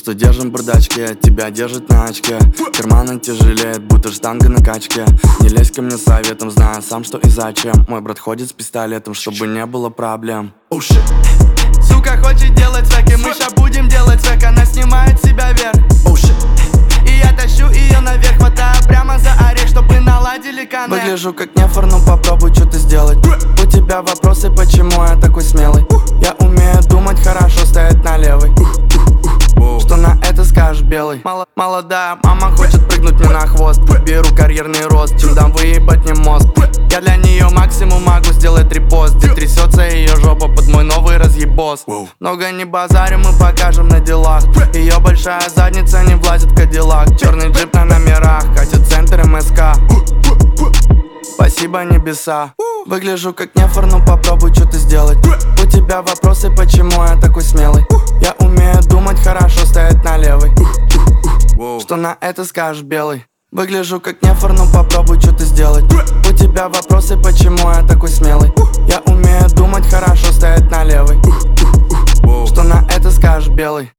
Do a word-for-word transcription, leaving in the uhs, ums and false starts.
Что держим бардачки, от тебя держит на очке. Карманы тяжелеет, будто штанга на качке. Не лезь ко мне советом, знаю сам что и зачем. Мой брат ходит с пистолетом, чтобы не было проблем. Oh shit. Сука хочет делать свеки, мы ща будем делать свек. Она снимает с себя вверх. Oh shit. И я тащу ее наверх, хватаю прямо за орех, чтобы наладили коннект. Выгляжу как нефор, ну попробуй что-то сделать. У тебя вопросы, почему я такой смелый? Я умею думать хорошо, стоять на левой. Что на это скажешь, белый? Мало, молодая мама хочет прыгнуть мне на хвост. Беру карьерный рост, чем дам выебать мне мозг. Я для нее максимум могу сделать репост, где трясется ее жопа под мой новый разъебос. Много не базарим, мы покажем на делах. Ее большая задница не влазит в кадиллак. Черный джип на номерах, катит центр эм эс ка. Спасибо небеса. Выгляжу как нефор, ну попробуй что-то сделать. У тебя вопросы, почему я такой смелый? Я умею думать хорошо, стоять на левой. Что на это скажешь, белый? Выгляжу как нефор, ну попробуй что-то сделать. У тебя вопросы, почему я такой смелый? Я умею думать хорошо, стоять на левой. Что на это скажешь, белый?